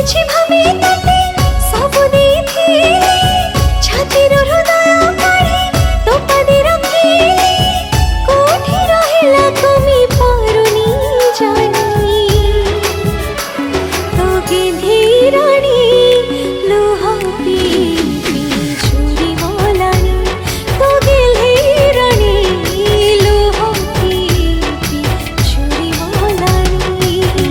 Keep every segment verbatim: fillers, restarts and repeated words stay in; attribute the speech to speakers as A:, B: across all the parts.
A: କିଛି ଭାବି ତତେ ସବୁ ଦେଇଥିଲି ଛାତିର ହୃଦୟ କାଢ଼ି ତୋ ପାଦେ ରଖିଲି କୋଉଠି ରହିଲା କମି ପାରୁନି ଜାଣି ତୋ ଗେନ୍ଧି ରାଣୀ ଲୁହ ପିଇ ପିଇ ଝୁରି ଗଲାଣି ତୋ ଗେନ୍ଧି ରାଣୀ ଲୁହ ପିଇ ପିଇ ଝୁରି ଗଲାଣି।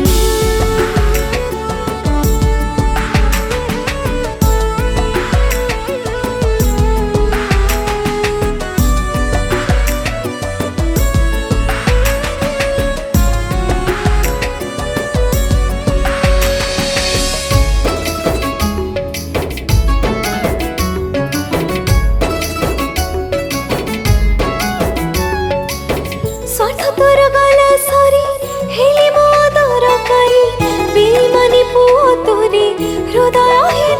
A: स्वार्थ तोर गला सरी हेली मो दरकारी बेईमानी पुओ तोरे हृदय हीन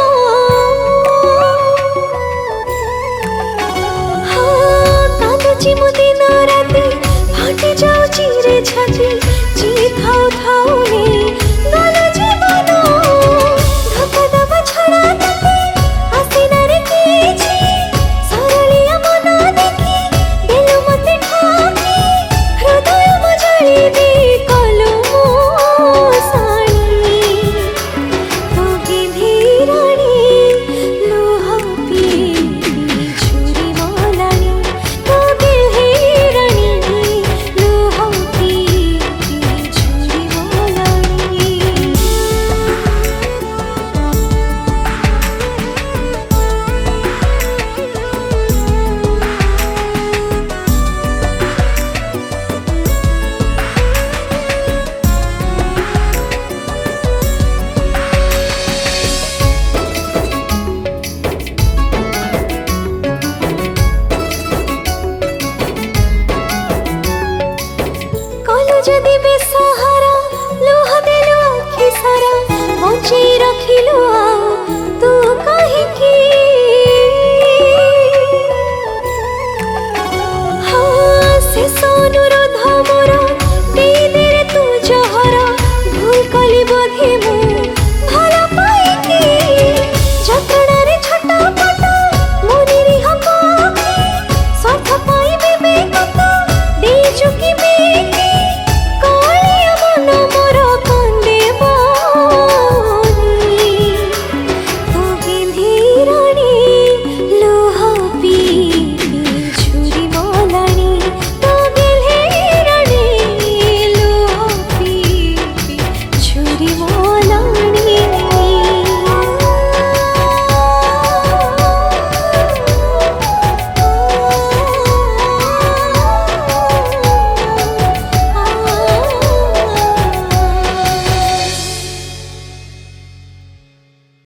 A: हाँ कांदुची मु दिन राति फाटी जाउची रे छाती जी थाउ थाउ ने गला जीवन धोका दबा छड़ा तते आसिना रे किछि सरलिया मन देखि देलु मते ठाकी हृदय मजाली दे कलु मो साणी तो गिधी राणी लुह पिई पिई झुरी गलाणी तो गिधी राणी लुह पिई पिई झुरी गलाणी। कलु जदि बेसहारा लुह देलु आखि सारा बंचेई रखिलु आ तू काहे की